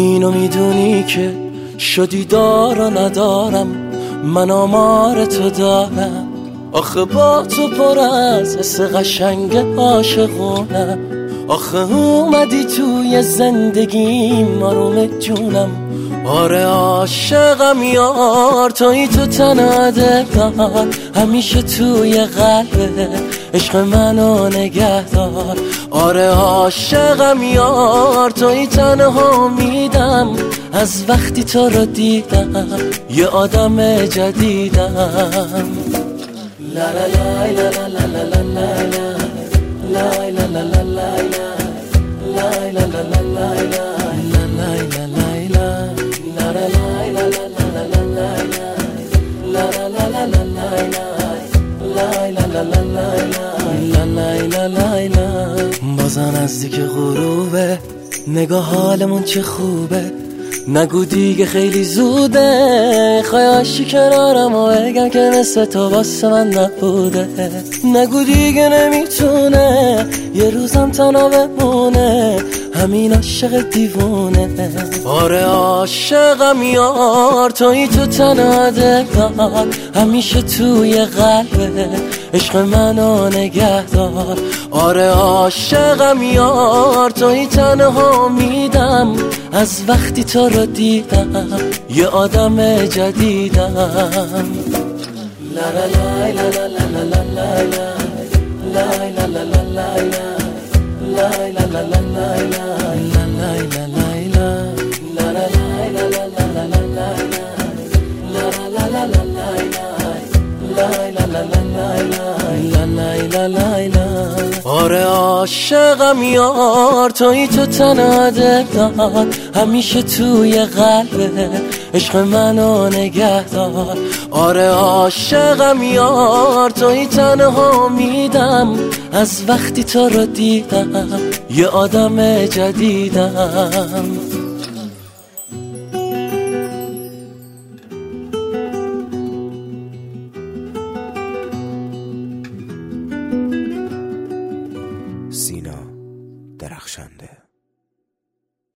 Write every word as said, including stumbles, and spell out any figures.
اینو میدونی که شدی دارا ندارم، من آمار تو دارم. آخه با تو پر از حس قشنگ عاشقونم. آخه اومدی توی زندگیم آروم جونم. آره عاشقم یار، توی تو تنها دلم، همیشه توی قلبه عشق منو نگه دار. آره عاشقم یار، توی تنها میدم، از وقتی تو رو دیدم یه آدم جدیدم. لا لا لا لا لا لا لا لا لا لا لا لا لا لا لا بازم نزدیک غروبه، نگاه حالمون چه خوبه. نگو دیگه خیلی زوده، خواهشی کنارم و بگم که مثل تو واسه من نبوده. نگو دیگه نمیتونه یه روزم تنها بمونه، همین عاشق دیوونه. آره عاشقم یار، توی تو تنها دلم، همیشه توی قلبه عشق منو نگه دار. آره عاشقم یار، توی تنها میدم، از وقتی تو رو دیدم یه آدم جدیدم. لا لا لا لا لا لا لا لا لا لا لا آره عاشقم یار، توی تو تنها دلم، همیشه توی قلبه عشق منو نگه دار. آره عاشقم یار، توی تنها میدم، از وقتی تو رو دیدم یه آدم جدیدم.